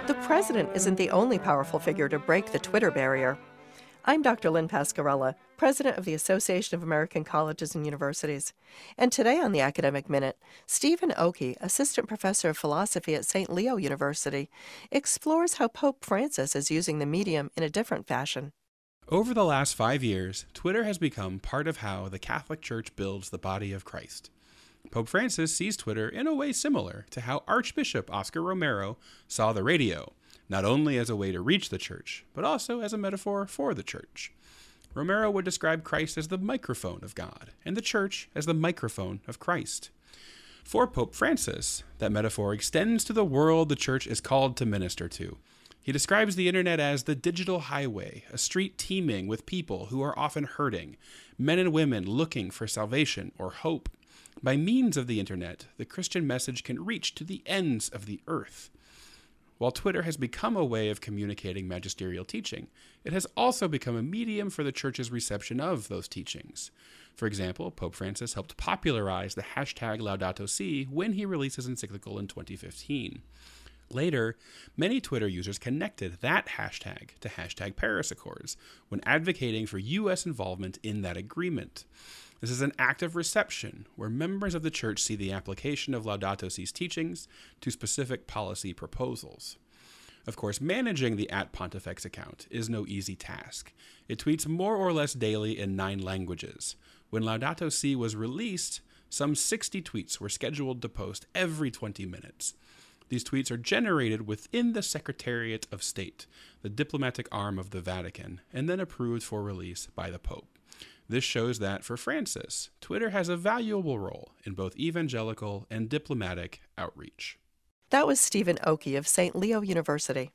The president isn't the only powerful figure to break the Twitter barrier. I'm Dr. Lynn Pascarella, president of the Association of American Colleges and Universities. And today on the Academic Minute, Stephen Oki, assistant professor of philosophy at St. Leo University, explores how Pope Francis is using the medium in a different fashion. Over the last 5 years, Twitter has become part of how the Catholic Church builds the body of Christ. Pope Francis sees Twitter in a way similar to how Archbishop Oscar Romero saw the radio, not only as a way to reach the church, but also as a metaphor for the church. Romero would describe Christ as the microphone of God, and the church as the microphone of Christ. For Pope Francis, that metaphor extends to the world the church is called to minister to. He describes the internet as the digital highway, a street teeming with people who are often hurting, men and women looking for salvation or hope. By means of the internet, the Christian message can reach to the ends of the earth. While Twitter has become a way of communicating magisterial teaching, it has also become a medium for the church's reception of those teachings. For example, Pope Francis helped popularize the hashtag Laudato Si when he released his encyclical in 2015. Later, many Twitter users connected that hashtag to hashtag Paris Accords when advocating for U.S. involvement in that agreement. This is an act of reception where members of the church see the application of Laudato Si's teachings to specific policy proposals. Of course, managing the @Pontifex account is no easy task. It tweets more or less daily in 9 languages. When Laudato Si was released, some 60 tweets were scheduled to post every 20 minutes. These tweets are generated within the Secretariat of State, the diplomatic arm of the Vatican, and then approved for release by the Pope. This shows that, for Francis, Twitter has a valuable role in both evangelical and diplomatic outreach. That was Stephen Oki of St. Leo University.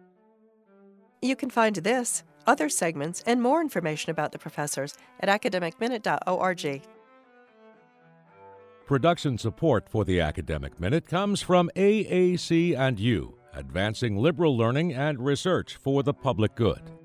You can find this, other segments, and more information about the professors at academicminute.org. Production support for the Academic Minute comes from AAC&U, advancing liberal learning and research for the public good.